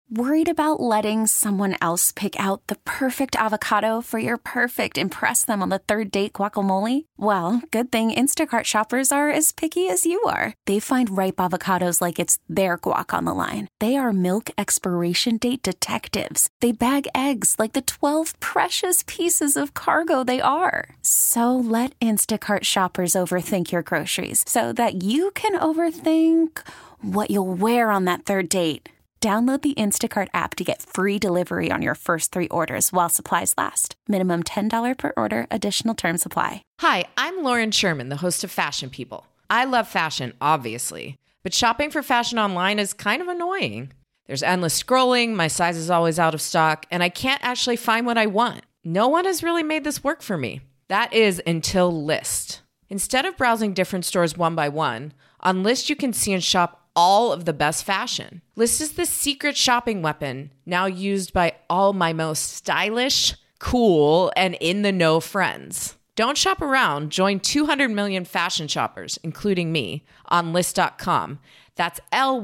Worried about letting someone else pick out the perfect avocado for your perfect impress them on the third date guacamole? Well, good thing Instacart shoppers are as picky as you are. They find ripe avocados like it's their guac on the line. They are milk expiration date detectives. They bag eggs like the 12 precious pieces of cargo they are. So let Instacart shoppers overthink your groceries so that you can overthink what you'll wear on that third date. Download the Instacart app to get free delivery on your first 3 orders while supplies last. Minimum $10 per order. Additional terms apply. Hi, I'm Lauren Sherman, the host of Fashion People. I love fashion, obviously, but shopping for fashion online is kind of annoying. There's endless scrolling, my size is always out of stock, and I can't actually find what I want. No one has really made this work for me. That is until Lyst. Instead of browsing different stores one by one, on Lyst you can see and shop all of the best fashion. Lyst is the secret shopping weapon now used by all my most stylish, cool, and in-the-know friends. Don't shop around. Join 200 million fashion shoppers, including me, on Lyst.com. That's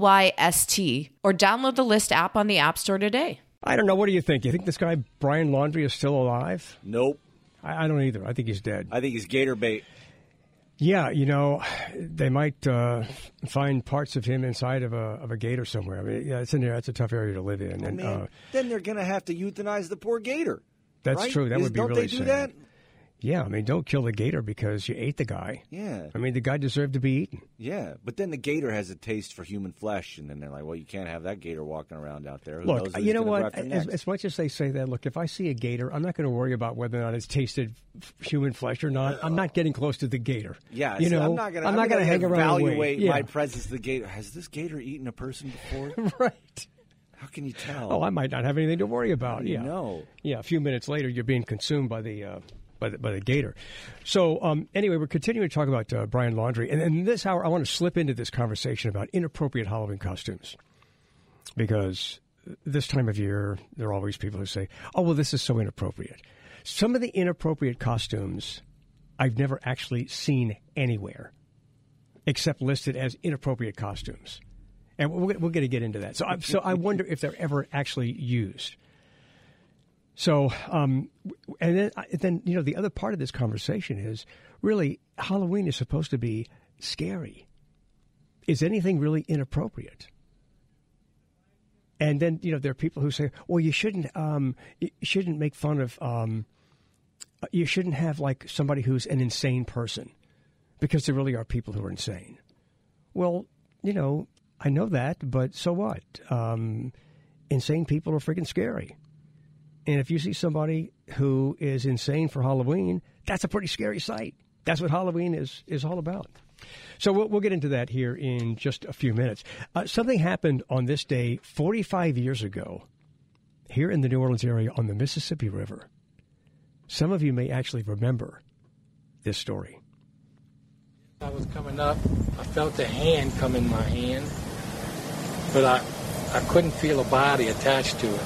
Lyst, or download the Lyst app on the App Store today. I don't know. What do you think? You think this guy, Brian Laundrie, is still alive? Nope. I don't either. I think he's dead. I think he's gator bait. Yeah, they might find parts of him inside of a gator somewhere. I mean, yeah, it's in there. That's a tough area to live in. And then they're going to have to euthanize the poor gator. That's right? true. That would be really sad. Don't they do that? Yeah, I mean, don't kill the gator because you ate the guy. Yeah. I mean, the guy deserved to be eaten. Yeah, but then the gator has a taste for human flesh, and then they're like, well, you can't have that gator walking around out there. Who knows look, who's you know gonna what? go after next? As much as they say that, look, if I see a gator, I'm not going to worry about whether or not it's tasted human flesh or not. I'm not getting close to the gator. Yeah, you know, I'm not going to hang around and evaluate wait. my presence to the gator. Has this gator eaten a person before? Right. How can you tell? Oh, I might not have anything to worry about. You know. Yeah, a few minutes later, you're being consumed by the gator. So anyway, we're continuing to talk about Brian Laundrie. And in this hour, I want to slip into this conversation about inappropriate Halloween costumes. Because this time of year, there are always people who say, oh, well, this is so inappropriate. Some of the inappropriate costumes I've never actually seen anywhere, except listed as inappropriate costumes. And we're going to get into that. So I wonder if they're ever actually used. So, and then the other part of this conversation is really Halloween is supposed to be scary. Is anything really inappropriate? And then there are people who say, well, you shouldn't make fun of you shouldn't have like somebody who's an insane person, because there really are people who are insane. Well, I know that, but so what? Insane people are freaking scary. And if you see somebody who is insane for Halloween, that's a pretty scary sight. That's what Halloween is all about. So we'll get into that here in just a few minutes. Something happened on this day 45 years ago here in the New Orleans area on the Mississippi River. Some of you may actually remember this story. I was coming up. I felt a hand come in my hand, but I couldn't feel a body attached to it.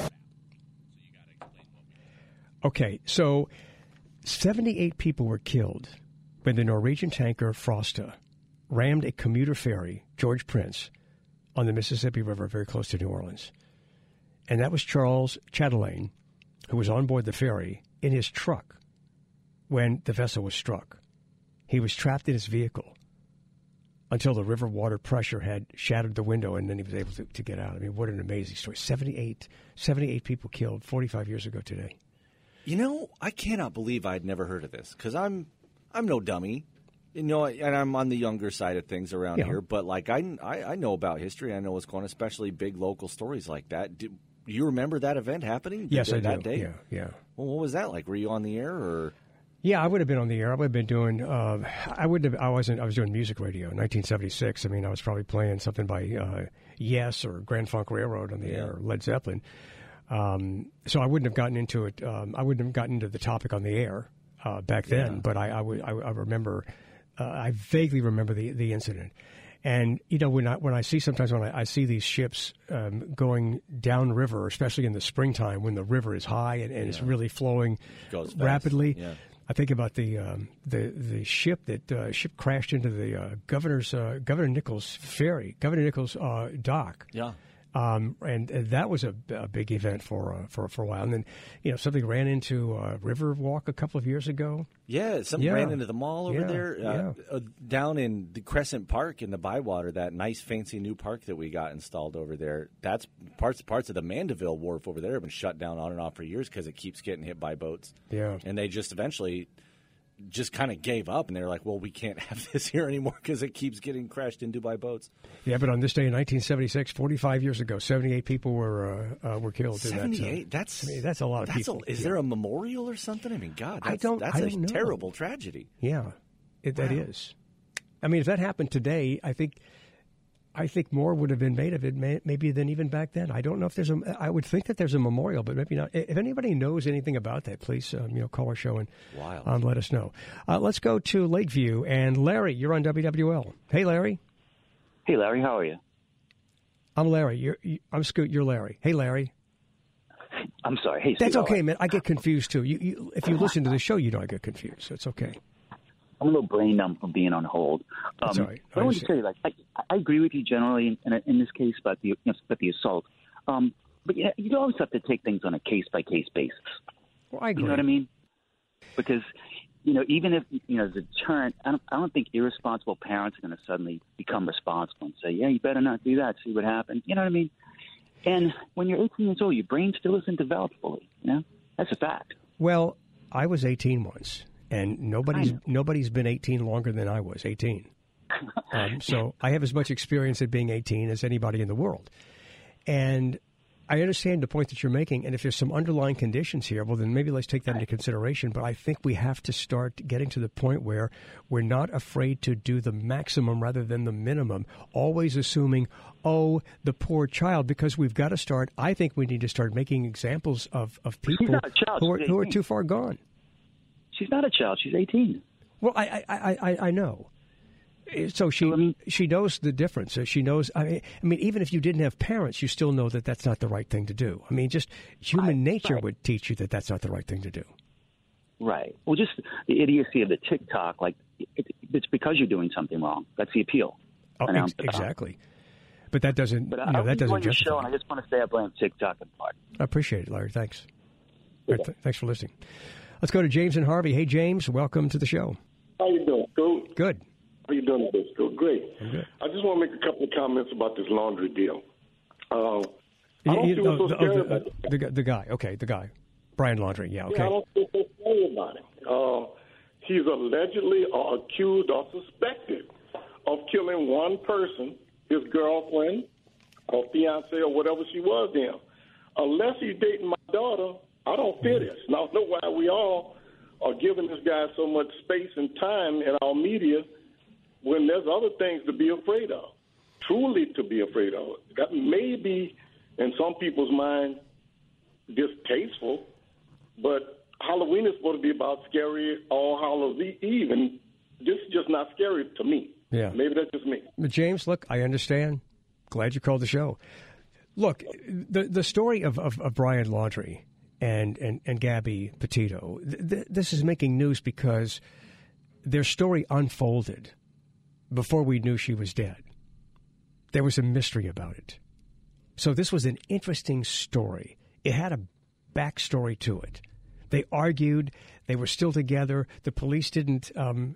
Okay, so 78 people were killed when the Norwegian tanker Frosta rammed a commuter ferry, George Prince, on the Mississippi River very close to New Orleans. And that was Charles Chatelain, who was on board the ferry in his truck when the vessel was struck. He was trapped in his vehicle until the river water pressure had shattered the window, and then he was able to get out. I mean, what an amazing story. 78 people killed 45 years ago today. I cannot believe I'd never heard of this, because I'm no dummy, and I'm on the younger side of things around here. But I know about history. I know what's going on, especially big local stories like that. Do you remember that event happening? Yes, I do. That day? Yeah. Well, what was that like? Were you on the air or? Yeah, I would have been on the air. I would have been doing. I was doing music radio in 1976. I mean, I was probably playing something by Yes or Grand Funk Railroad on the air, or Led Zeppelin. So I wouldn't have gotten into it. I wouldn't have gotten into the topic on the air back then. But I remember. I vaguely remember the incident. And when I see sometimes when I see these ships going downriver, especially in the springtime when the river is high and it's really flowing rapidly. Yeah. I think about the ship that crashed into the Governor Nichols ferry, Governor Nichols dock. Yeah. And that was a big event for a while. And then, something ran into Riverwalk a couple of years ago. Yeah, something ran into the mall over there. Down in the Crescent Park in the Bywater, that nice, fancy new park that we got installed over there. That's parts of the Mandeville Wharf over there have been shut down on and off for years because it keeps getting hit by boats. Yeah. And they just eventually just kind of gave up, and they're like, well, we can't have this here anymore because it keeps getting crashed into by boats. Yeah, but on this day in 1976, 45 years ago, 78 people were killed. 78? That's a lot of people. Is there a memorial or something? I mean, God, that's a terrible tragedy. Yeah, that is. I mean, if that happened today, I think more would have been made of it maybe than even back then. I don't know if there's I would think that there's a memorial, but maybe not. If anybody knows anything about that, please call our show and let us know. Let's go to Lakeview. And Larry, you're on WWL. Hey, Larry. Hey, Larry. How are you? I'm Larry. I'm Scoot. You're Larry. Hey, Larry. I'm sorry. Hey, That's okay, man. I get confused, too. If you listen to the show, I get confused, so it's okay. I'm a little brain numb from being on hold. That's all right. I want to say, I agree with you generally in this case about the assault. But you always have to take things on a case-by-case basis. Well, I agree. You know what I mean? Because, even if, as a deterrent, I don't think irresponsible parents are going to suddenly become responsible and say, yeah, you better not do that, see what happens. You know what I mean? And when you're 18 years old, your brain still isn't developed fully. That's a fact. Well, I was 18 once. And nobody's been 18 longer than I was 18. So I have as much experience at being 18 as anybody in the world. And I understand the point that you're making. And if there's some underlying conditions here, well, then maybe let's take that into consideration. But I think we have to start getting to the point where we're not afraid to do the maximum rather than the minimum, always assuming, the poor child, because we've got to start. I think we need to start making examples of people who are too far gone. She's not a child. She's 18. Well, I know. So she knows the difference. She knows. I mean, even if you didn't have parents, you still know that that's not the right thing to do. I mean, just human nature would teach you that that's not the right thing to do. Right. Well, just the idiocy of the TikTok, it's because you're doing something wrong. That's the appeal. Oh, exactly. But that doesn't. But that doesn't justify. Show, and I just want to say I blame TikTok in part. I appreciate it, Larry. Thanks. Okay. Thanks for listening. Let's go to James and Harvey. Hey, James, welcome to the show. How you doing, Scoot? Good. How you doing today, Scoot? Great. I'm good. I just want to make a couple of comments about this laundry deal. I don't feel so scary about it. The guy. Okay, the guy. Brian Laundrie, yeah, okay. Yeah, I don't feel so scary about it. He's allegedly or accused or suspected of killing one person, his girlfriend or fiance or whatever she was to him. Unless he's dating my daughter, I don't fear this. Now, I know why we all are giving this guy so much space and time in our media when there's other things to be afraid of, truly to be afraid of. That may be, in some people's mind, distasteful, but Halloween is supposed to be about scary All Hallows Eve, and this is just not scary to me. Yeah. Maybe that's just me. But James, look, I understand. Glad you called the show. Look, the story of Brian Laundrie and Gabby Petito, this is making news because their story unfolded before we knew she was dead. There was a mystery about it. So this was an interesting story. It had a backstory to it. They argued. They were still together. The police didn't,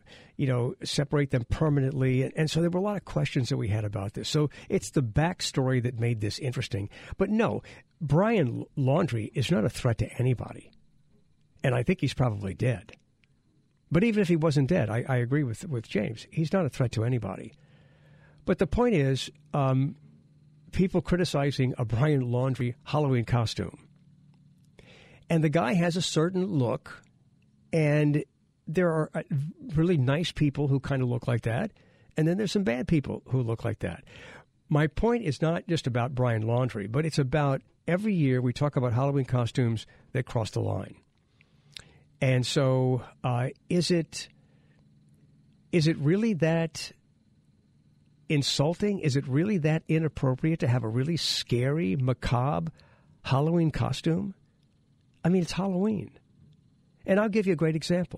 separate them permanently. And so there were a lot of questions that we had about this. So it's the backstory that made this interesting. But no, Brian Laundrie is not a threat to anybody. And I think he's probably dead. But even if he wasn't dead, I agree with James. He's not a threat to anybody. But the point is, people criticizing a Brian Laundrie Halloween costume. And the guy has a certain look, and there are really nice people who kind of look like that, and then there's some bad people who look like that. My point is not just about Brian Laundrie, but it's about every year we talk about Halloween costumes that cross the line. And so is it really that insulting? Is it really that inappropriate to have a really scary, macabre Halloween costume? I mean, it's Halloween. And I'll give you a great example.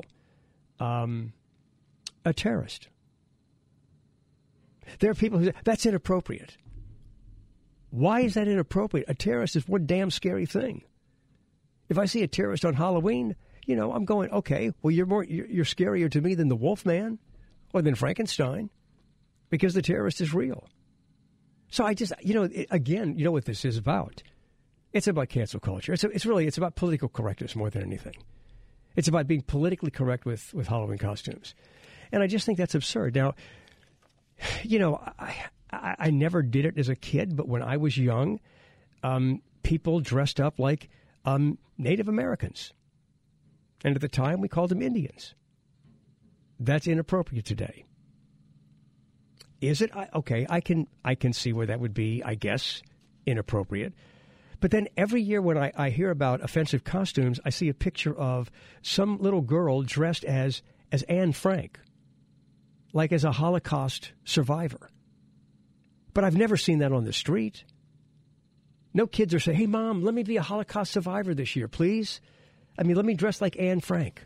A terrorist. There are people who say, that's inappropriate. Why is that inappropriate? A terrorist is one damn scary thing. If I see a terrorist on Halloween, I'm going, okay, well, you're scarier to me than the Wolfman or than Frankenstein because the terrorist is real. So I just, again, you know what this is about? It's about cancel culture. It's about political correctness more than anything. It's about being politically correct with Halloween costumes. And I just think that's absurd. Now, I never did it as a kid, but when I was young, people dressed up like Native Americans. And at the time, we called them Indians. That's inappropriate today. Is it? Okay, I can see where that would be, I guess, inappropriate. But then every year when I hear about offensive costumes, I see a picture of some little girl dressed as Anne Frank, like as a Holocaust survivor. But I've never seen that on the street. No kids are saying, hey, Mom, let me be a Holocaust survivor this year, please. Let me dress like Anne Frank.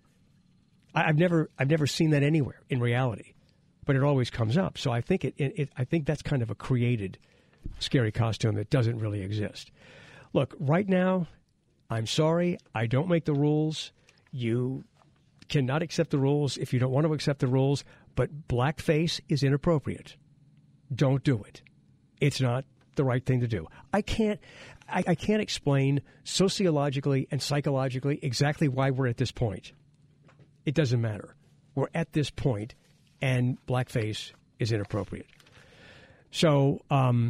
I've never seen that anywhere in reality, but it always comes up. So I think I think that's kind of a created scary costume that doesn't really exist. Look, right now, I'm sorry, I don't make the rules. You cannot accept the rules if you don't want to accept the rules, but blackface is inappropriate. Don't do it. It's not the right thing to do. I can't explain sociologically and psychologically exactly why we're at this point. It doesn't matter. We're at this point, and blackface is inappropriate. So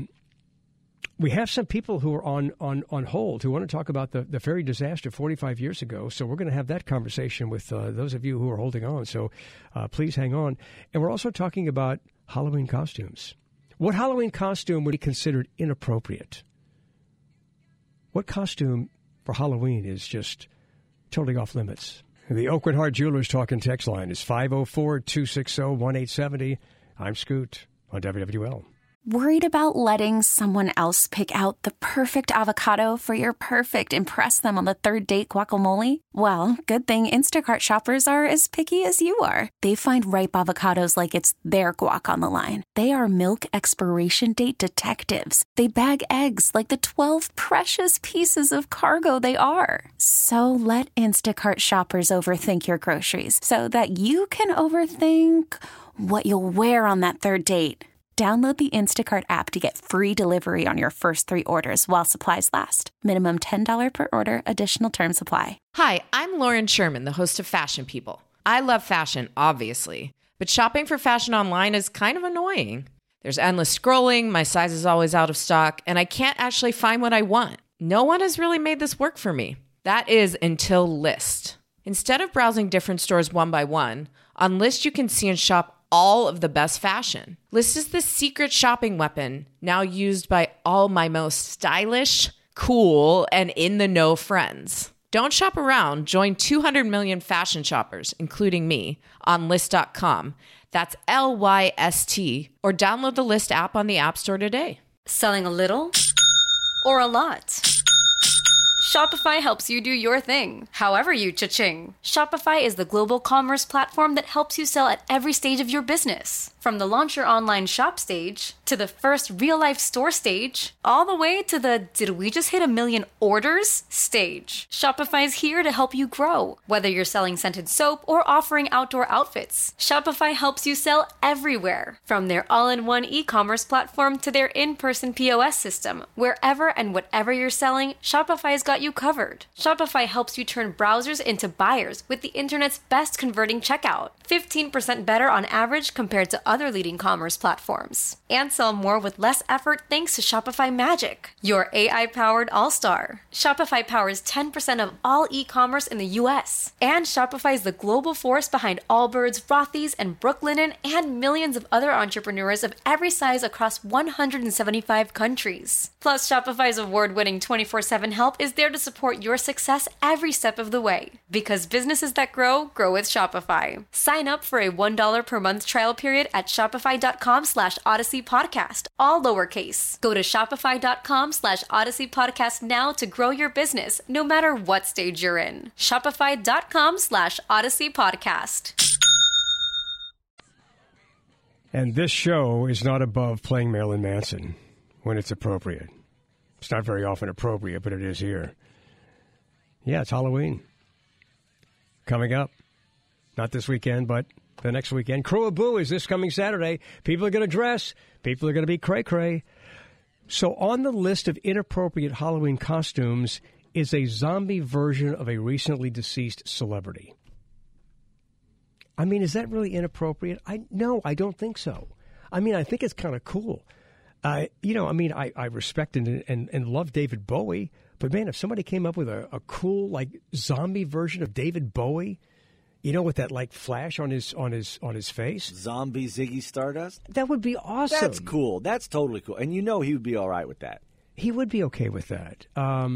we have some people who are on hold who want to talk about the ferry disaster 45 years ago. So we're going to have that conversation with those of you who are holding on. So please hang on. And we're also talking about Halloween costumes. What Halloween costume would be considered inappropriate? What costume for Halloween is just totally off limits? The Oakwood Heart Jewelers Talk and Text line is 504-260-1870. I'm Scoot on WWL. Worried about letting someone else pick out the perfect avocado for your perfect impress them on the third date guacamole? Well, good thing Instacart shoppers are as picky as you are. They find ripe avocados like it's their guac on the line. They are milk expiration date detectives. They bag eggs like the 12 precious pieces of cargo they are. So let Instacart shoppers overthink your groceries so that you can overthink what you'll wear on that third date. Download the Instacart app to get free delivery on your first 3 orders while supplies last. Minimum $10 per order. Additional terms apply. Hi, I'm Lauren Sherman, the host of Fashion People. I love fashion, obviously, but shopping for fashion online is kind of annoying. There's endless scrolling, my size is always out of stock, and I can't actually find what I want. No one has really made this work for me. That is until Lyst. Instead of browsing different stores one by one, on Lyst you can see and shop all of the best fashion. Lyst is the secret shopping weapon now used by all my most stylish, cool, and in-the-know friends. Don't shop around. Join 200 million fashion shoppers, including me, on Lyst.com. That's LYST. Or download the Lyst app on the App Store today. Selling a little or a lot? Shopify helps you do your thing, however you cha-ching. Shopify is the global commerce platform that helps you sell at every stage of your business. From the launch your online shop stage, to the first real-life store stage, all the way to the did we just hit 1 million orders stage. Shopify's here to help you grow. Whether you're selling scented soap or offering outdoor outfits, Shopify helps you sell everywhere. From their all-in-one e-commerce platform to their in-person POS system, wherever and whatever you're selling, Shopify's got you covered. Shopify helps you turn browsers into buyers with the internet's best converting checkout. 15% better on average compared to other leading commerce platforms. And sell more with less effort thanks to Shopify Magic, your AI-powered all-star. Shopify powers 10% of all e-commerce in the U.S. And Shopify is the global force behind Allbirds, Rothy's, and Brooklinen, and millions of other entrepreneurs of every size across 175 countries. Plus, Shopify's award-winning 24/7 help is there to support your success every step of the way. Because businesses that grow, grow with Shopify. Sign up for a $1 per month trial period at shopify.com/Odyssey Podcast, all lowercase. Go to shopify.com/Odyssey Podcast now to grow your business, no matter what stage you're in. Shopify.com/Odyssey Podcast. And this show is not above playing Marilyn Manson. when it's appropriate. It's not very often appropriate, but it is here. Yeah, it's Halloween. Coming up. Not this weekend, but the next weekend. Crew of Boo is this coming Saturday. People are going to dress. People are going to be cray-cray. So on the list of inappropriate Halloween costumes is a zombie version of a recently deceased celebrity. I mean, is that really inappropriate? No, I don't think so. I mean, I think it's kind of cool. I respect and love David Bowie, but man, if somebody came up with a cool zombie version of David Bowie, with that flash on his face, zombie Ziggy Stardust, that would be awesome. That's cool. That's totally cool, and he would be all right with that. He would be okay with that.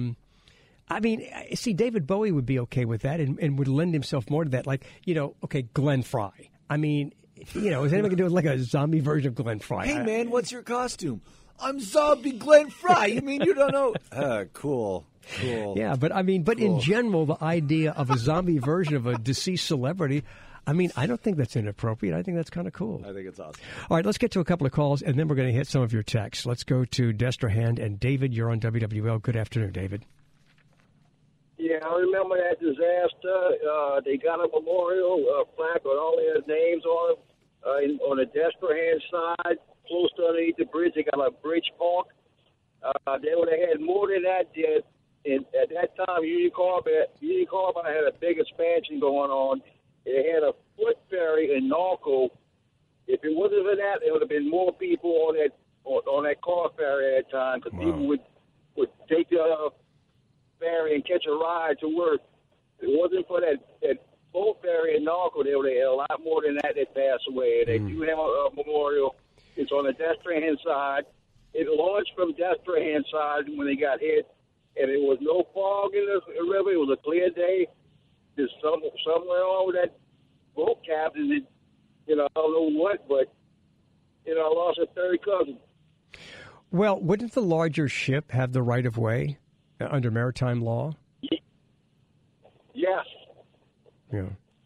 David Bowie would be okay with that and would lend himself more to that. Glenn Frey. I mean, is anyone going to do a zombie version of Glenn Frey? Hey, man, what's your costume? I'm zombie Glenn Frey. You mean you don't know? Cool. Yeah, but in general, the idea of a zombie version of a deceased celebrity, I don't think that's inappropriate. I think that's kind of cool. I think it's awesome. All right, let's get to a couple of calls, and then we're going to hit some of your texts. Let's go to Destrehan. And David, you're on WWL. Good afternoon, David. Yeah, I remember that disaster. They got a memorial plaque with all their names on it on the Destrehan side, close to underneath the bridge. They got a bridge park. They would have had more than that. At that time, Union Carbide had a big expansion going on. It had a foot ferry in Norco. If it wasn't for that, there would have been more people on that car ferry at that time, because people would take the ferry and catch a ride to work. If it wasn't for that boat ferry in Norco, there would have had a lot more than that passed away. They do have a memorial. It's on the Destrehan side. It launched from Destrehan side when they got hit, and there was no fog in the river. It was a clear day. There's somewhere over that boat captain, I don't know what, but, I lost a third cousin. Well, wouldn't the larger ship have the right of way under maritime law? Yes. Yeah.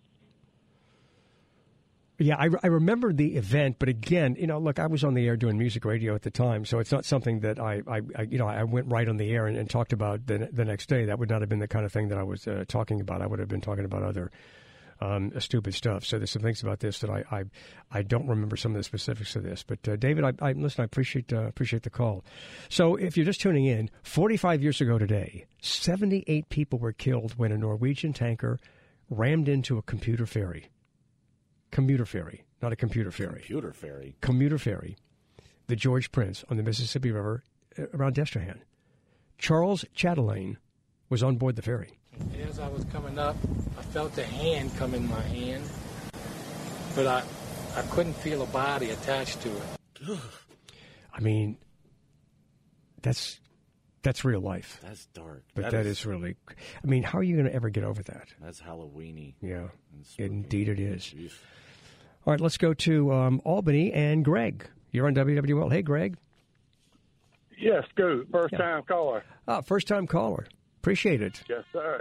Yeah, I remember the event, but again, look, I was on the air doing music radio at the time, so it's not something that I went right on the air and talked about the next day. That would not have been the kind of thing that I was talking about. I would have been talking about other stupid stuff. So there's some things about this that I don't remember some of the specifics of this. But David, listen, I appreciate the call. So if you're just tuning in, 45 years ago today, 78 people were killed when a Norwegian tanker rammed into a commuter ferry. Commuter ferry, not a computer ferry. Computer ferry. Commuter ferry. The George Prince on the Mississippi River around Destrehan. Charles Chatelaine was on board the ferry. As I was coming up, I felt a hand come in my hand, but I couldn't feel a body attached to it. I mean, that's real life. That's dark. But that is really... I mean, how are you going to ever get over that? That's Halloween-y. Yeah, indeed it is. Jeez. All right, let's go to Albany and Greg. You're on WWL. Hey, Greg. Yes, good. First-time caller. First-time caller. Appreciate it. Yes, sir.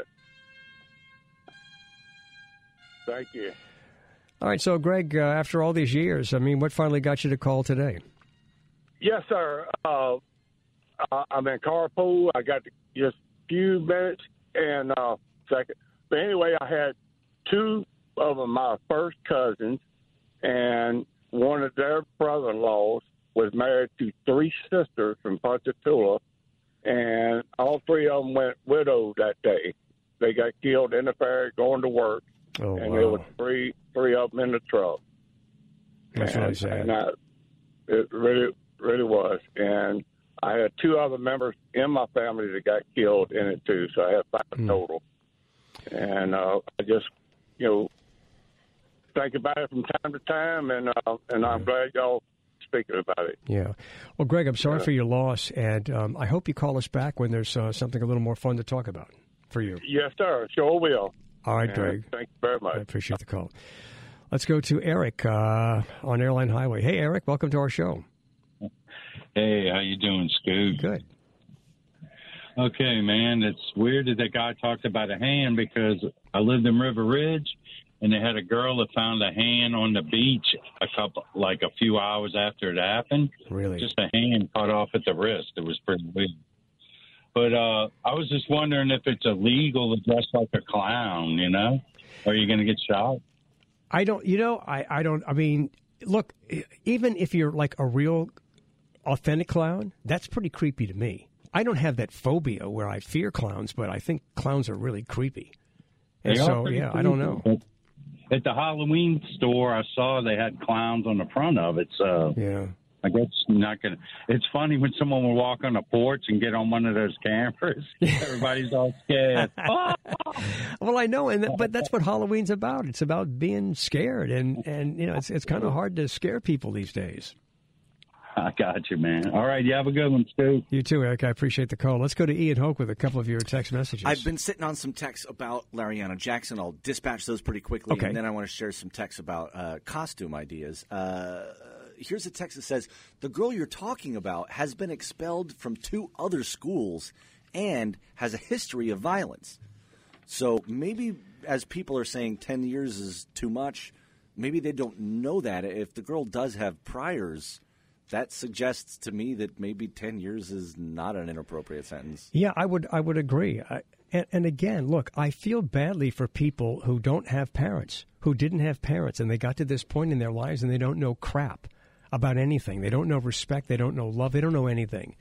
Thank you. All right, so, Greg, after all these years, what finally got you to call today? Yes, sir. I'm in carpool. I got just a few minutes and second. But anyway, I had two of my first cousins, and one of their brother-in-laws was married to three sisters from Ponchatoula, and all three of them went widowed that day. They got killed in the ferry going to work, and there were three of them in the truck. That's really sad. And it really was. And I had two other members in my family that got killed in it, too, so I had five total. And I just, think about it from time to time, and I'm glad y'all speaking about it. Yeah. Well, Greg, I'm sorry for your loss, and I hope you call us back when there's something a little more fun to talk about for you. Yes, sir. Sure will. All right, Greg. Thank you very much. I appreciate the call. Let's go to Eric on Airline Highway. Hey, Eric, welcome to our show. Hey, how you doing, Scoot? Good. Okay, man, it's weird that guy talked about a hand because I lived in River Ridge, and they had a girl that found a hand on the beach a few hours after it happened. Really? Just a hand cut off at the wrist. It was pretty weird. But I was just wondering if it's illegal to dress like a clown, Are you going to get shot? I don't, I mean, look, even if you're like a real authentic clown, that's pretty creepy to me. I don't have that phobia where I fear clowns, but I think clowns are really creepy. And so, yeah, I don't know. At the Halloween store, I saw they had clowns on the front of it. So yeah, I guess not gonna. It's funny when someone will walk on the porch and get on one of those cameras. Everybody's all scared. Well, I know, but that's what Halloween's about. It's about being scared, and it's kind of hard to scare people these days. I got you, man. All right, you have a good one, Stu. You too, Eric. I appreciate the call. Let's go to Ian Hoke with a couple of your text messages. I've been sitting on some texts about Lariana Jackson. I'll dispatch those pretty quickly, okay. And then I want to share some texts about costume ideas. Here's a text that says, the girl you're talking about has been expelled from 2 other schools and has a history of violence. So maybe, as people are saying 10 years is too much, maybe they don't know that. If the girl does have priors, that suggests to me that maybe 10 years is not an inappropriate sentence. Yeah, I would agree. And again, look, I feel badly for people who don't have parents, who didn't have parents, and they got to this point in their lives and they don't know crap about anything. They don't know respect. They don't know love. They don't know anything.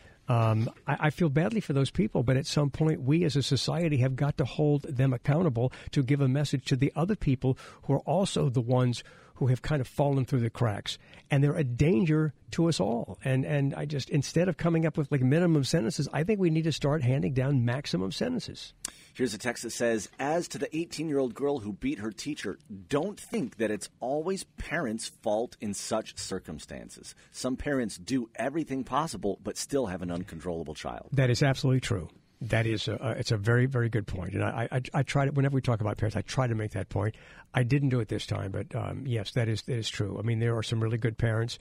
I feel badly for those people, but at some point we as a society have got to hold them accountable to give a message to the other people who are also the ones who have kind of fallen through the cracks, and they're a danger to us all. And I just, instead of coming up with like minimum sentences, I think we need to start handing down maximum sentences. Here's a text that says, as to the 18-year-old girl who beat her teacher, don't think that it's always parents' fault in such circumstances. Some parents do everything possible, but still have an uncontrollable child. That is absolutely true. That is, it's a very, very good point. And I try to, whenever we talk about parents, I try to make that point. I didn't do it this time, but yes, that is true. I mean, there are some really good parents,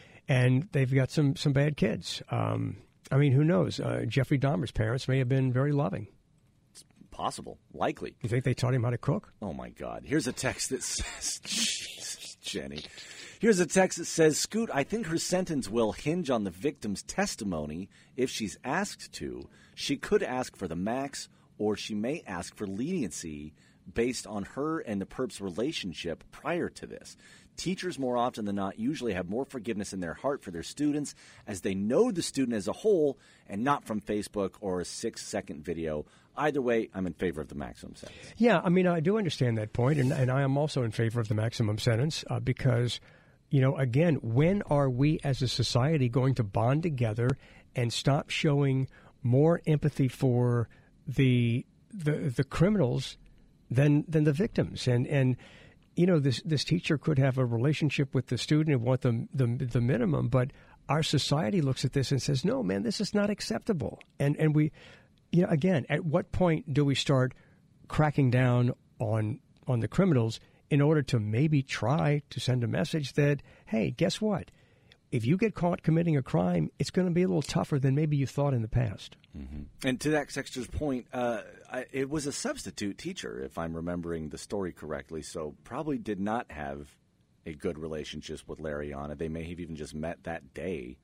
and they've got some bad kids. I mean, who knows? Jeffrey Dahmer's parents may have been very loving. It's possible, likely. You think they taught him how to cook? Oh, my God. Here's a text that says, Jesus, Jenny. Here's a text that says, Scoot, I think her sentence will hinge on the victim's testimony. If she's asked to, she could ask for the max, or she may ask for leniency based on her and the perp's relationship prior to this. Teachers, more often than not, usually have more forgiveness in their heart for their students as they know the student as a whole and not from Facebook or a 6-second video. Either way, I'm in favor of the maximum sentence. Yeah, I mean, I do understand that point, and I am also in favor of the maximum sentence because, you know, again, when are we as a society going to bond together and stop showing more empathy for the criminals than the victims? And you know, this teacher could have a relationship with the student and want the minimum, but our society looks at this and says, no, man, this is not acceptable. And we, you know, again, at what point do we start cracking down on the criminals in order to maybe try to send a message that, hey, guess what? If you get caught committing a crime, it's going to be a little tougher than maybe you thought in the past. Mm-hmm. And to that texter's point, it was a substitute teacher, if I'm remembering the story correctly, so probably did not have a good relationship with Lariana. They may have even just met that day.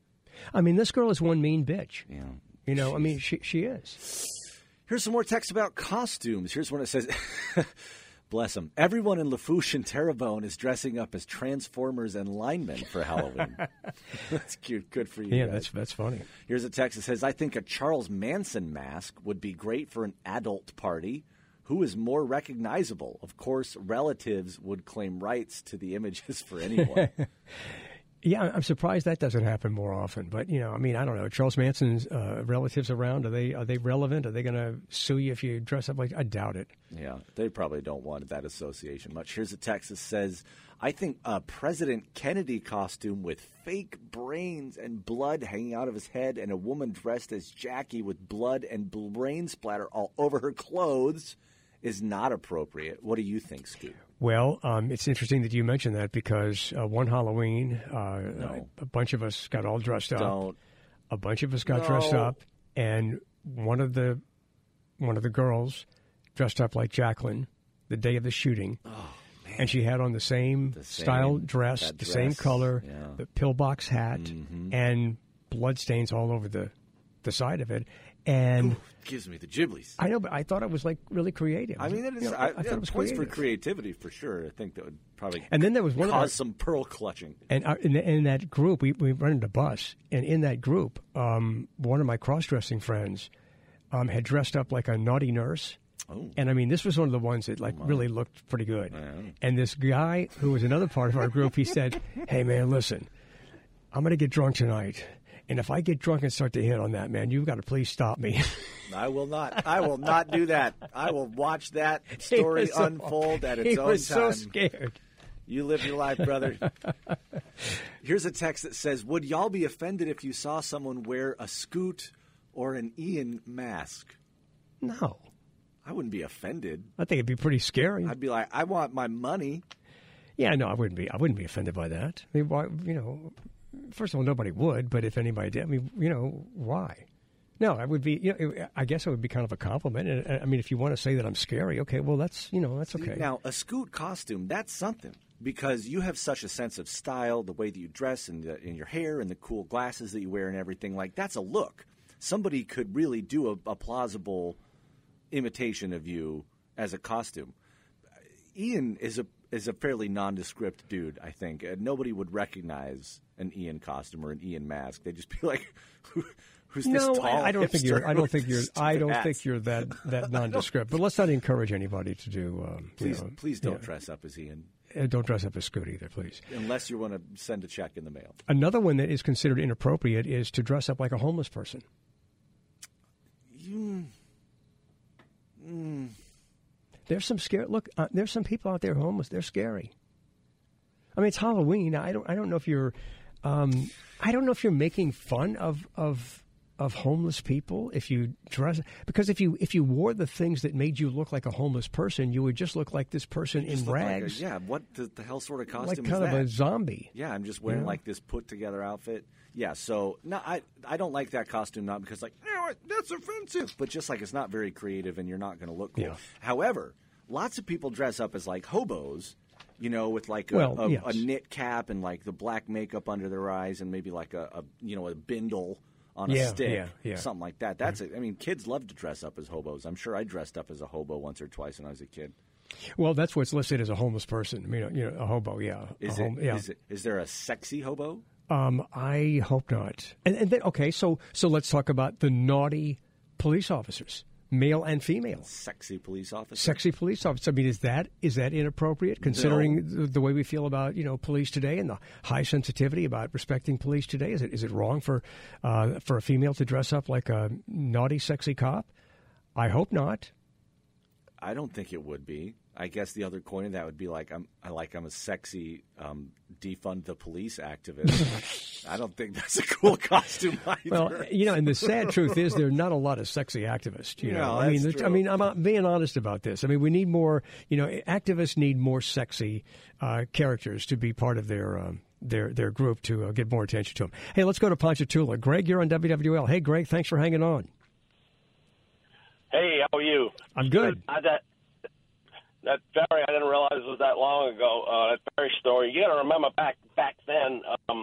I mean, this girl is one mean bitch. Yeah. You know, I mean, she is. Here's some more text about costumes. Here's one that says... Bless them. Everyone in Lafourche and Terrebonne is dressing up as Transformers and linemen for Halloween. That's cute. Good for you. Yeah, guys. that's funny. Here's a text that says, I think a Charles Manson mask would be great for an adult party. Who is more recognizable? Of course, relatives would claim rights to the images for anyone. Yeah, I'm surprised that doesn't happen more often. But, you know, I mean, I don't know. Charles Manson's relatives around, are they relevant? Are they going to sue you if you dress up like... I doubt it. Yeah, they probably don't want that association much. Here's a text that says, I think a President Kennedy costume with fake brains and blood hanging out of his head and a woman dressed as Jackie with blood and brain splatter all over her clothes is not appropriate. What do you think, Scoot? Well, it's interesting that you mentioned that because one Halloween, a bunch of us got all dressed up. A bunch of us got dressed up, and one of the girls dressed up like Jacqueline the day of the shooting. Oh, man. And she had on the same style dress, the same color, the pillbox hat, and bloodstains all over the side of it. And gives me the Ghiblies. I know, but I thought it was like really creative. I mean, I thought it was points for creativity for sure. I think that would probably cause some pearl clutching. And in that group, we rented a bus, and in that group, one of my cross-dressing friends had dressed up like a naughty nurse. Oh. And I mean, this was one of the ones that really looked pretty good. And this guy who was another part of our group, he said, "Hey man, listen, I'm going to get drunk tonight. And if I get drunk and start to hit on that, man, you've got to please stop me." I will not. I will not do that. I will watch that story unfold at its own time. He was so scared. You live your life, brother. Here's a text that says, "Would y'all be offended if you saw someone wear a Scoot or an Ian mask?" No. I wouldn't be offended. I think it'd be pretty scary. I'd be like, I want my money. Yeah, no, I wouldn't be offended by that. I mean, why, first of all, nobody would, but if anybody did, I mean, why? No, I would be, I guess it would be kind of a compliment. And I mean, if you want to say that I'm scary, okay, well, that's okay. Now, a Scoot costume, that's something, because you have such a sense of style, the way that you dress and in your hair and the cool glasses that you wear and everything. Like, that's a look. Somebody could really do a plausible imitation of you as a costume. Ian is a fairly nondescript dude, I think. Nobody would recognize an Ian costume or an Ian mask. They'd just be like, "Who's this tall I don't think hipster?" I don't think you're that nondescript. But let's not encourage anybody to do. Please don't dress up as Ian. Don't dress up as Scoot either, please. Unless you want to send a check in the mail. Another one that is considered inappropriate is to dress up like a homeless person. There's some scary. Look, there's some people out there homeless. They're scary. I mean, it's Halloween. I don't know if you're. I don't know if you're making fun of homeless people if you dress, because if you wore the things that made you look like a homeless person, you would just look like this person in rags. What the hell sort of costume like is kind that? of a zombie. Yeah, I'm just wearing like this put together outfit. Yeah, so no, I don't like that costume, not because that's offensive, but just like it's not very creative and you're not going to look cool. Yeah. However, lots of people dress up as like hobos, with like a knit cap and like the black makeup under their eyes and maybe like a bindle on a stick, something like that. That's it. I mean, kids love to dress up as hobos. I'm sure I dressed up as a hobo once or twice when I was a kid. Well, that's what's listed as a homeless person. I mean, a hobo, yeah. Is there a sexy hobo? I hope not. And then, okay, so let's talk about the naughty police officers, male and female. Sexy police officers. Sexy police officers. I mean, is that inappropriate considering the way we feel about police today and the high sensitivity about respecting police today? Is it wrong for a female to dress up like a naughty, sexy cop? I hope not. I don't think it would be. I guess the other coin of that would be like I'm a sexy defund the police activist. I don't think that's a cool costume either. Well, and the sad truth is there are not a lot of sexy activists. True. I mean, I'm being honest about this. I mean, we need more. Activists need more sexy characters to be part of their group to get more attention to them. Hey, let's go to Ponchatoula. Greg, you're on WWL. Hey, Greg, thanks for hanging on. Hey, how are you? I'm good. That ferry, I didn't realize it was that long ago. That ferry story. You got to remember back then.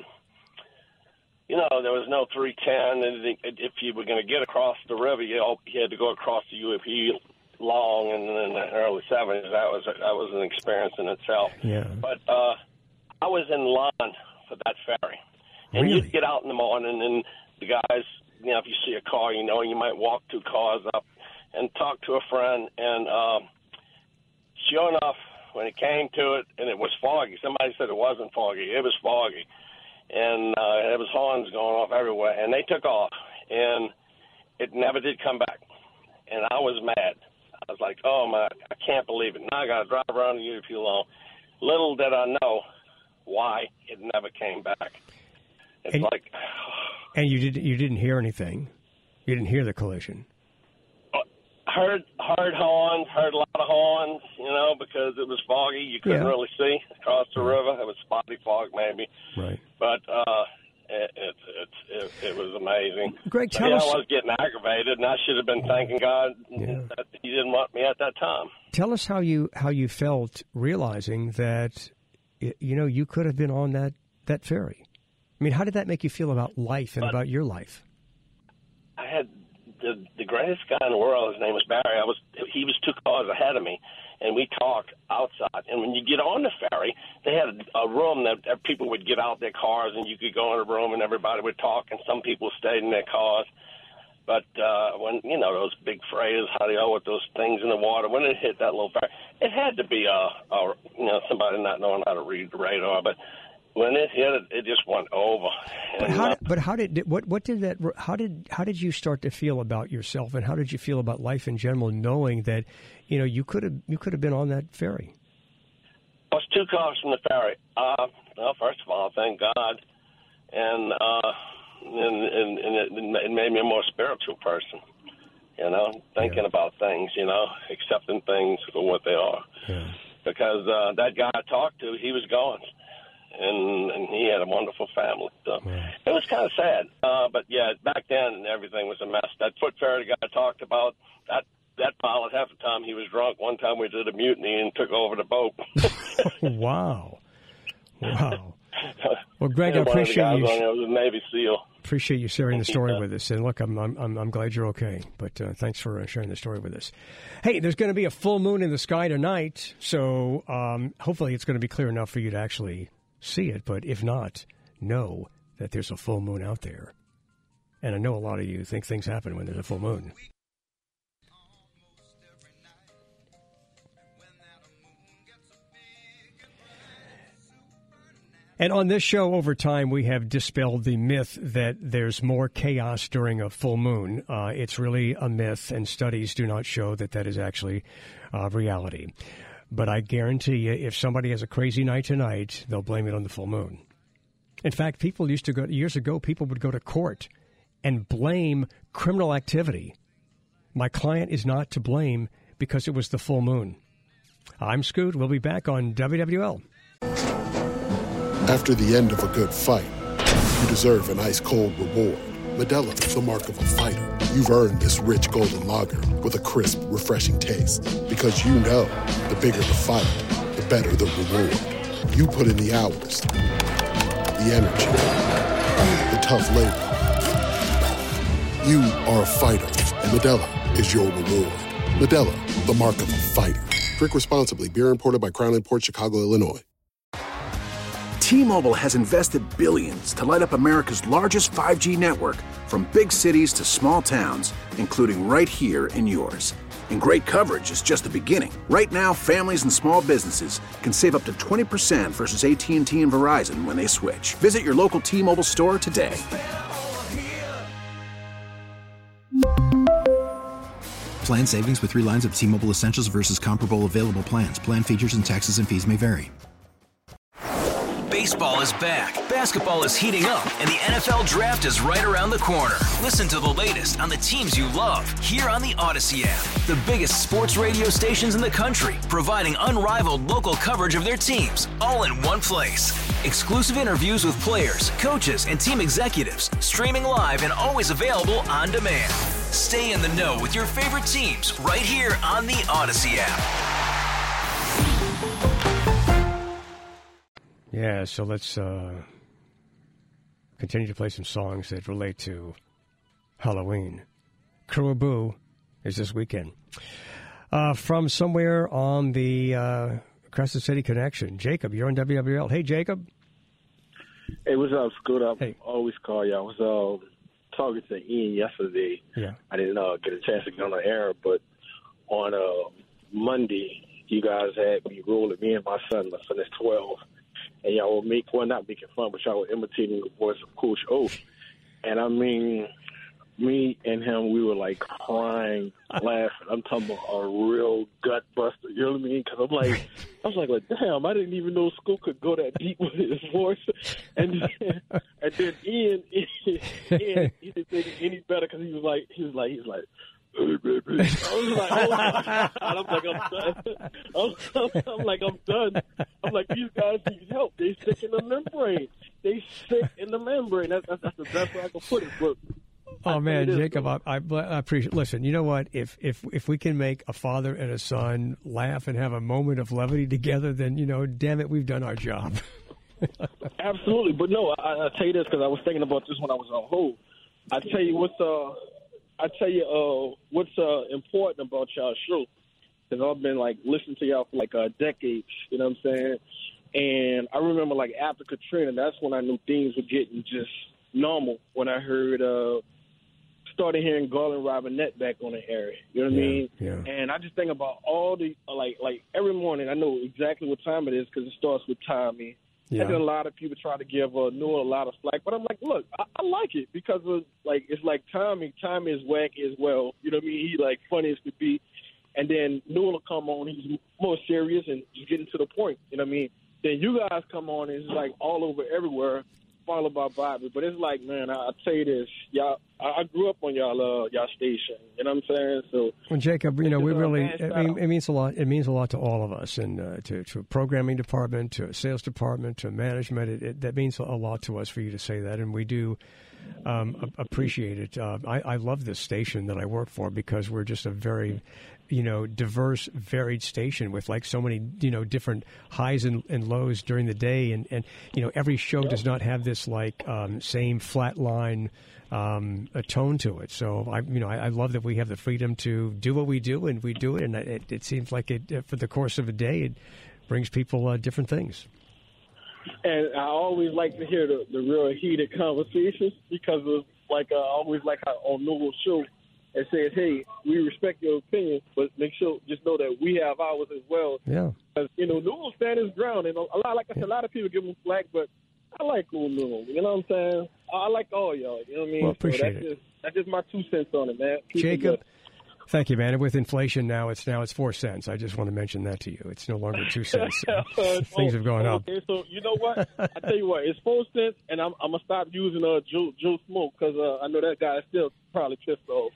There was no 310, and if you were going to get across the river, you had to go across the UP long, and in the early 70s, that was an experience in itself. Yeah. But I was in line for that ferry, and really? You'd get out in the morning, and the guys, if you see a car, you might walk 2 cars up and talk to a friend, and sure enough, when it came to it, and it was foggy. Somebody said it wasn't foggy. It was foggy. And there was horns going off everywhere. And they took off, and it never did come back. And I was mad. I was like, oh, my, I can't believe it. Now I got to drive around the UP long. Little did I know why it never came back. It's And you didn't hear anything. You didn't hear the collision. Heard horns, heard a lot of horns, because it was foggy. You couldn't really see across the river. It was spotty fog maybe. Right. But It was amazing. Greg, tell us. I was getting aggravated, and I should have been thanking God that he didn't want me at that time. Tell us how you felt realizing that you could have been on that ferry. I mean, how did that make you feel about life and about your life? I had the greatest guy in the world. His name was Barry. He was 2 cars ahead of me, and we talked outside. And when you get on the ferry, they had a room that people would get out their cars, and you could go in a room, and everybody would talk, and some people stayed in their cars. But when, those big phrases, with those things in the water, when it hit that little ferry, it had to be somebody not knowing how to read the radar. But when it hit it, it just went over. How did you start to feel about yourself, and how did you feel about life in general, knowing that you could have been on that ferry? I was 2 cars from the ferry. Well, first of all, thank God, and it made me a more spiritual person. Thinking about things, accepting things for what they are. Yeah. Because that guy I talked to, he was gone. And he had a wonderful family. So it was kind of sad. But, yeah, back then everything was a mess. That foot ferry guy I talked about, that pilot, half the time he was drunk. One time we did a mutiny and took over the boat. Wow. Well, Greg, I appreciate you. Was a Navy SEAL. Appreciate you sharing the story with us. And, look, I'm glad you're okay. But thanks for sharing the story with us. Hey, there's going to be a full moon in the sky tonight. So hopefully it's going to be clear enough for you to actually see it, but if not, know that there's a full moon out there. And I know a lot of you think things happen when there's a full moon. And on this show, over time, we have dispelled the myth that there's more chaos during a full moon. It's really a myth, and studies do not show that is actually reality. But I guarantee you, if somebody has a crazy night tonight, they'll blame it on the full moon. In fact, years ago, people would go to court and blame criminal activity. My client is not to blame because it was the full moon. I'm Scoot. We'll be back on WWL. After the end of a good fight, you deserve an ice-cold reward. Modelo, the mark of a fighter. You've earned this rich golden lager with a crisp, refreshing taste. Because you know, the bigger the fight, the better the reward. You put in the hours, the energy, the tough labor. You are a fighter, and Modelo is your reward. Modelo, the mark of a fighter. Drink responsibly. Beer imported by Crown Imports, Chicago, Illinois. T-Mobile has invested billions to light up America's largest 5G network, from big cities to small towns, including right here in yours. And great coverage is just the beginning. Right now, families and small businesses can save up to 20% versus AT&T and Verizon when they switch. Visit your local T-Mobile store today. Plan savings with 3 lines of T-Mobile Essentials versus comparable available plans. Plan features and taxes and fees may vary. Baseball is back, basketball is heating up, and the NFL Draft is right around the corner. Listen to the latest on the teams you love here on the Odyssey app. The biggest sports radio stations in the country, providing unrivaled local coverage of their teams, all in one place. Exclusive interviews with players, coaches, and team executives, streaming live and always available on demand. Stay in the know with your favorite teams right here on the Odyssey app. Yeah, so let's continue to play some songs that relate to Halloween. Caribou is this weekend. From somewhere on the Crescent City Connection. Jacob, you're on WWL. Hey, Jacob. Hey, what's up, Scoot? I always call you. I was talking to Ian yesterday. Yeah. I didn't get a chance to get on the air, but on Monday, you guys had me rolling, me and my son. My son is 12. And y'all were not making fun, but y'all were imitating the voice of Coach O. And I mean, me and him, we were like crying, laughing. I'm talking about a real gut buster. You know what I mean? Because I was like, damn, I didn't even know Scoot could go that deep with his voice. And then Ian, he didn't think any better because he was like, I was like, oh my God. I'm like, I'm done. I'm like, these guys need help. They sick in the membrane. That's the best way I can put it. But oh man, Jacob, I appreciate. Listen, you know what? If we can make a father and a son laugh and have a moment of levity together, then damn it, we've done our job. Absolutely, but no, I tell you this because I was thinking about this when I was on hold. I tell you what's important about y'all show, because I've been listening to y'all for decades. You know what I'm saying? And I remember after Katrina, that's when I knew things were getting just normal. When I heard started hearing Garland Robinette back on the air. You know what I mean? Yeah. And I just think about all the every morning I know exactly what time it is because it starts with timing. Yeah. And then a lot of people try to give Newell a lot of slack, but I'm like, look, I like it because of it's timing. Timing is wacky as well. You know what I mean? He funny as could be, and then Newell will come on. He's more serious and he's getting to the point. You know what I mean? Then you guys come on and it's all over everywhere, followed by Bobby. But it's man, I'll tell you this, y'all. I grew up on y'all station. You know what I'm saying? So, well, Jacob, we really, it means a lot. It means a lot to all of us, and to a programming department, to a sales department, to management. That means a lot to us for you to say that, and we do appreciate it. I love this station that I work for because we're just a very diverse, varied station with so many, different highs and lows during the day. And every show does not have this same flat line a tone to it. So I love that we have the freedom to do what we do, and we do it. And it seems like for the course of a day, it brings people different things. And I always like to hear the real heated conversations because of I always like how on Newell's show, it says, hey, we respect your opinion, but make sure, just know that we have ours as well. Yeah. Because, Newell stand his ground. And a lot of people give him flack, but I like Newell. You know what I'm saying? I like all y'all. You know what I mean? Well, appreciate it. That's just my 2 cents on it, man. Jacob, thank you, man. And with inflation now, it's 4 cents. I just want to mention that to you. It's no longer 2 cents. Things have gone up. Okay, so you know what? I tell you what, it's 4 cents, and I'm gonna stop using Joe Smoke because I know that guy is still probably pissed off.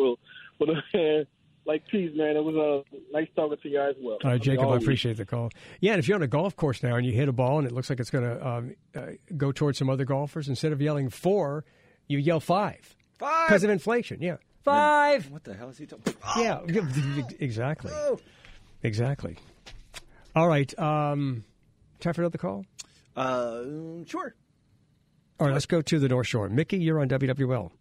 But peace, man. It was nice talking to you as well. All right, Jacob, I appreciate the call. Yeah, and if you're on a golf course now and you hit a ball and it looks like it's going to go towards some other golfers, instead of yelling 4, you yell 5. 5 because of inflation. Yeah, 5. What the hell is he talking? Yeah, exactly. Oh. Exactly. All right. Time for another call? Sure. All right, let's go to the North Shore. Mickey, you're on WWL.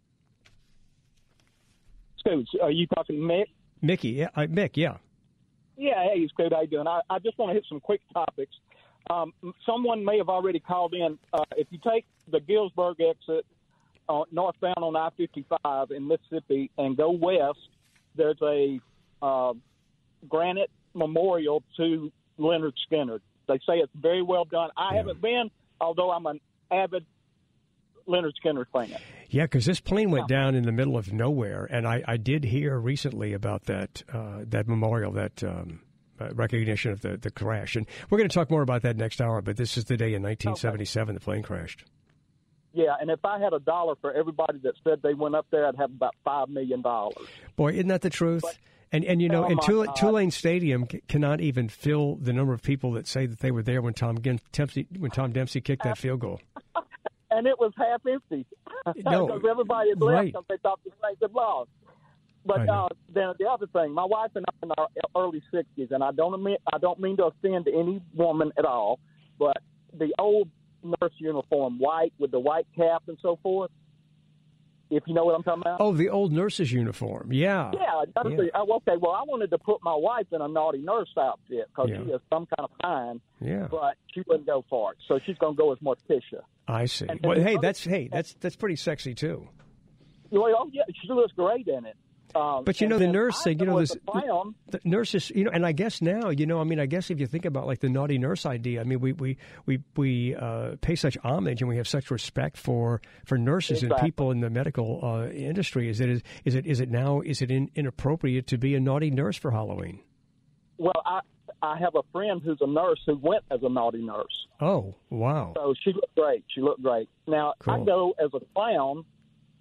So, are you talking to Mick? Mickey, yeah. Mick, yeah. Yeah, hey, Scoot, how you doing? I just want to hit some quick topics. Someone may have already called in. If you take the Gillsburg exit northbound on I-55 in Mississippi and go west, there's a granite memorial to Leonard Skinner. They say it's very well done. I haven't been, although I'm an avid Leonard Skinner fan. Yeah, because this plane went down in the middle of nowhere, and I did hear recently about that memorial, that recognition of the crash. And we're going to talk more about that next hour, but this is the day in 1977 the plane crashed. Yeah, and if I had $1 for everybody that said they went up there, I'd have about $5 million. Boy, isn't that the truth? And Tulane Stadium cannot even fill the number of people that say that they were there when Tom Dempsey kicked that field goal. And it was half empty. No, because everybody had left because they thought the Saints had lost. But then the other thing, my wife and I are in our early 60s, and I don't mean to offend any woman at all, but the old nurse uniform, white with the white cap and so forth, if you know what I'm talking about. Oh, the old nurse's uniform, yeah. Yeah. Okay, well, I wanted to put my wife in a naughty nurse outfit because she is some kind of fine, but she wouldn't go for it. So she's going to go as Morticia. I see. Well, that's pretty sexy, too. Well, yeah, she looks great in it. But the nurse thing, the nurses, and I guess now, I guess if you think about like the naughty nurse idea, I mean, we pay such homage and we have such respect for nurses and people in the medical industry. Is it inappropriate to be a naughty nurse for Halloween? Well, I have a friend who's a nurse who went as a naughty nurse. Oh, wow. So she looked great. Now, cool. I go as a clown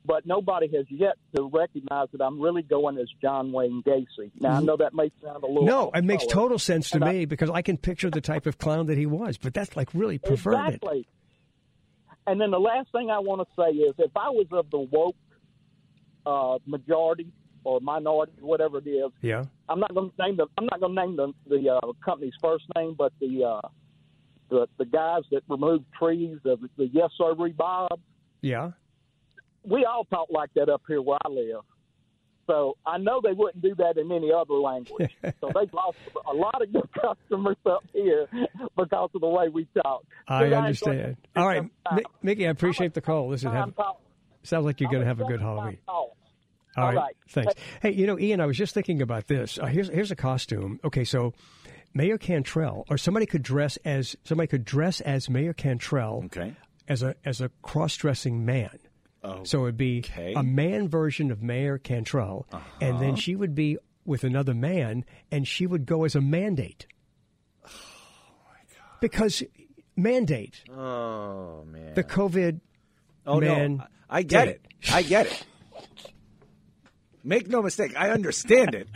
but nobody has yet to recognize that I'm really going as John Wayne Gacy. Now, I know that may sound a little... No, it makes total sense to me because I can picture the type of clown that he was, but that's like really perverted. Exactly. And then the last thing I want to say is if I was of the woke majority or minority, whatever it is, yeah, I'm not going to name the company's first name, but the guys that remove trees, the Yes Sir Bob. Yeah. We all talk like that up here where I live. So I know they wouldn't do that in any other language. So they've lost a lot of good customers up here because of the way we talk. I understand. All right, Mickey, I appreciate the call. Listen, sounds like you're going to have a good Halloween. All right, thanks. Hey, Ian, I was just thinking about this. Here's a costume. Okay, so Mayor Cantrell, or somebody could dress as Mayor Cantrell. Okay. As a cross-dressing man. Oh, so it would be a man version of Mayor Cantrell, and then she would be with another man, and she would go as a mandate. Oh, my God. Because mandate. Oh, man. The COVID No, I get it. I get it. Make no mistake. I understand it.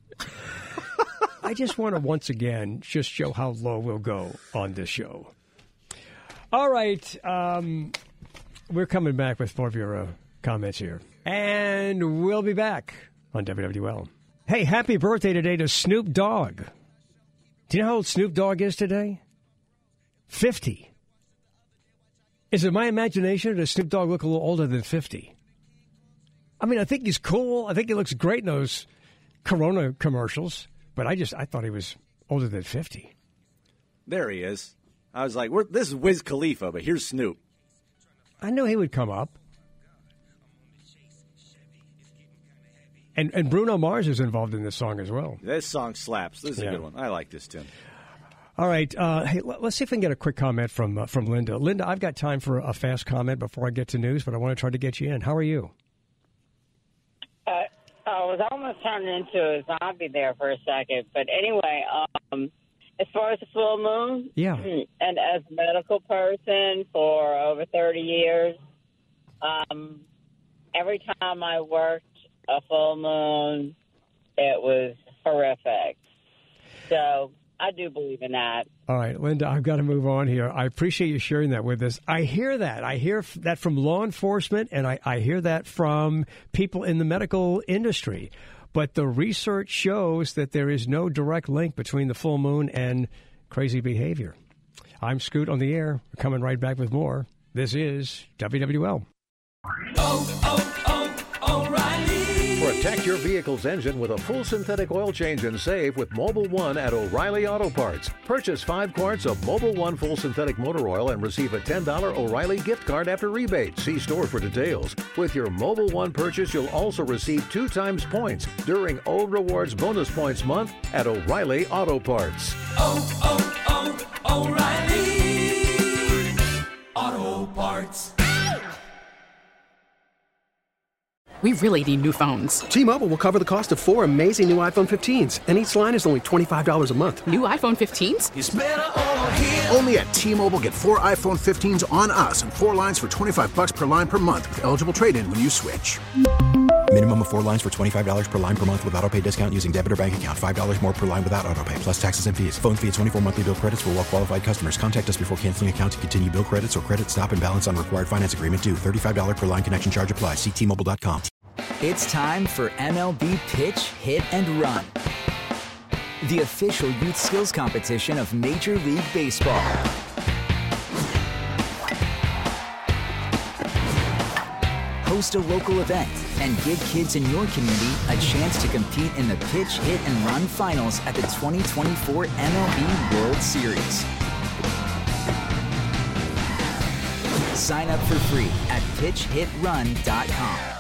I just want to once again just show how low we'll go on this show. All right. We're coming back with more of your comments here. And we'll be back on WWL. Hey, happy birthday today to Snoop Dogg. Do you know how old Snoop Dogg is today? 50. Is it my imagination or does Snoop Dogg look a little older than 50? I mean, I think he's cool. I think he looks great in those Corona commercials. But I thought he was older than 50. There he is. I was like, this is Wiz Khalifa, but here's Snoop. I knew he would come up. And Bruno Mars is involved in this song as well. This song slaps. This is a good one. I like this tune. All right. Hey, let's see if we can get a quick comment from Linda. Linda, I've got time for a fast comment before I get to news, but I want to try to get you in. How are you? I was almost turned into a zombie there for a second. But anyway, as far as the full moon, yeah, and as a medical person for over 30 years, every time I worked a full moon, it was horrific. So I do believe in that. All right, Linda, I've got to move on here. I appreciate you sharing that with us. I hear that. I hear that from law enforcement, and I hear that from people in the medical industry. But the research shows that there is no direct link between the full moon and crazy behavior. I'm Scoot on the air. We're coming right back with more. This is WWL. O'Reilly. Protect your vehicle's engine with a full synthetic oil change and save with Mobil 1 at O'Reilly Auto Parts. Purchase 5 quarts of Mobil 1 full synthetic motor oil and receive a $10 O'Reilly gift card after rebate. See store for details. With your Mobil 1 purchase, you'll also receive 2 times points during O Rewards Bonus Points Month at O'Reilly Auto Parts. O'Reilly Auto Parts. We really need new phones. T-Mobile will cover the cost of 4 amazing new iPhone 15s, and each line is only $25 a month. New iPhone 15s? It's better over here. Only at T-Mobile, get 4 iPhone 15s on us and 4 lines for $25 per line per month with eligible trade-in when you switch. Minimum of 4 lines for $25 per line per month with autopay discount using debit or bank account. $5 more per line without autopay, plus taxes and fees. Phone fee at 24 monthly bill credits for well-qualified customers. Contact us before canceling account to continue bill credits or credit stop and balance on required finance agreement due. $35 per line connection charge applies. See T-Mobile.com. It's time for MLB Pitch, Hit, and Run, the official youth skills competition of Major League Baseball. Host a local event and give kids in your community a chance to compete in the Pitch, Hit, and Run finals at the 2024 MLB World Series. Sign up for free at pitchhitrun.com.